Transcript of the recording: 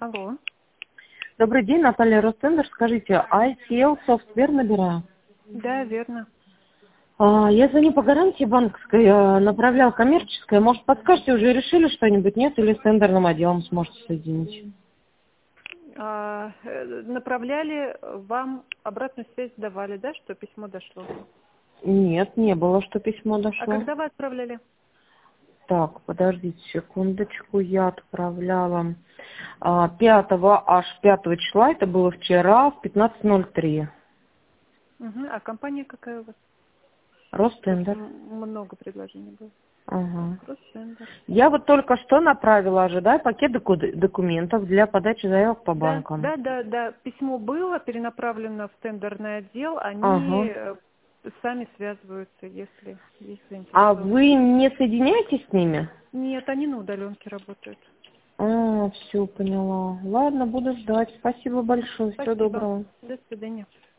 Алло. Добрый день, Наталья Ростендер. Скажите, ITL софтвер набираю? Да, верно. Я звоню по гарантии банковской, направлял коммерческое. Может, подскажете, уже решили что-нибудь, нет? Или с тендерным отделом сможете соединить? Направляли, вам обратную связь давали, да, что письмо дошло? Нет, не было, что письмо А дошло. когда вы отправляли? Так, подождите секундочку, я отправляла 5 числа, это было вчера, в 15:03. Угу. А компания какая у вас? Просто Ростендер. много предложений было. Ага. Ростендер. Я вот только что направила, ожидаю пакет документов для подачи заявок по Да, банкам. да, да, да. Письмо было перенаправлено в тендерный отдел. Они Ага. сами связываются, если есть А заинтересованность. вы не соединяетесь с ними? Нет, они на удаленке работают. Все, поняла. Ладно, буду ждать. Спасибо большое. Всего Спасибо. доброго. До свидания.